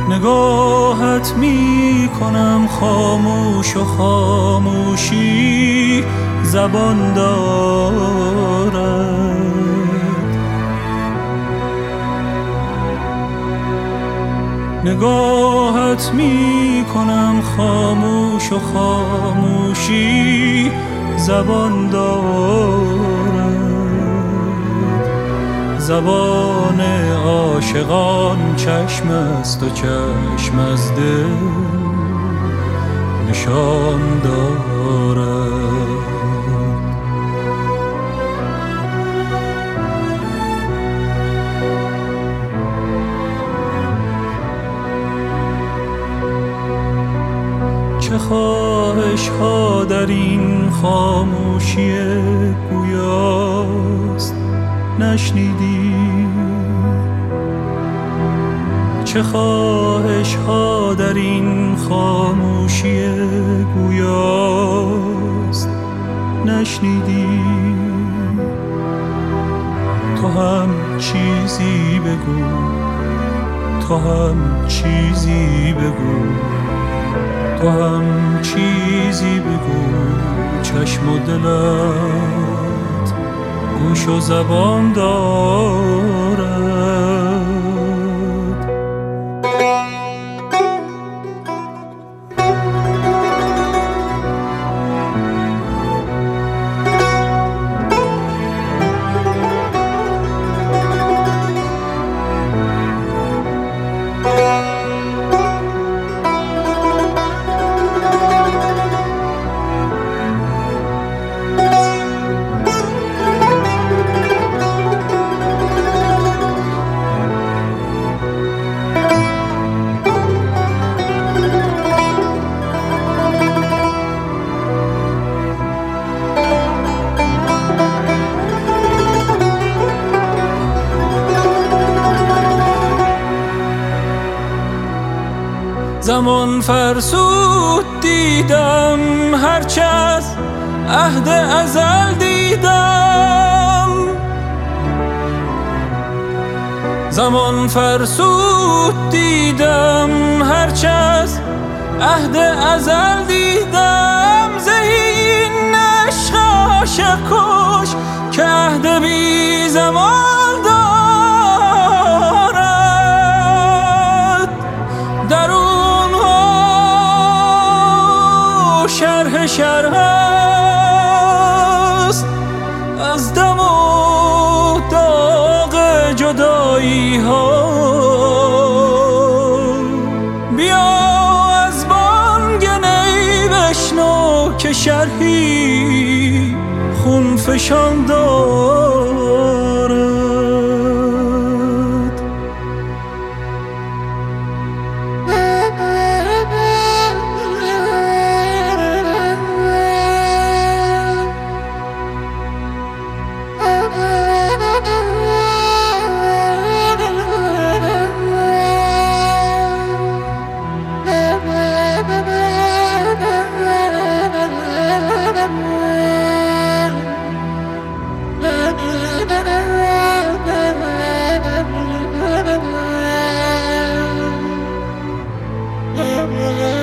نگاهت می کنم خاموش و خاموشی زبان دارد. نگاهت می کنم خاموش و خاموشی زبان دارد. زبان عاشقان چشم است و چشم از دل نشان دارد. چه خواهش ها در این خاموشی گویاست نشنیدی؟ چه خواهش ها در این خاموشی گویاست نشنیدی؟ تو هم چیزی بگو، تو هم چیزی بگو، تو هم چیزی بگو. چشم و دلت گوش و زبان دارد. زمان فرسود دیدم هرچه از عهد ازل دیدم. زمان فرسود دیدم هرچه از عهد ازل دیدم. زهین عشق عاشق کش که عهد بی زمان دارد. شرح شرح است از دم و داغ جدایی ها. بیا از بانگ نی بشنو که شرحی خون فشان دارد. Yeah.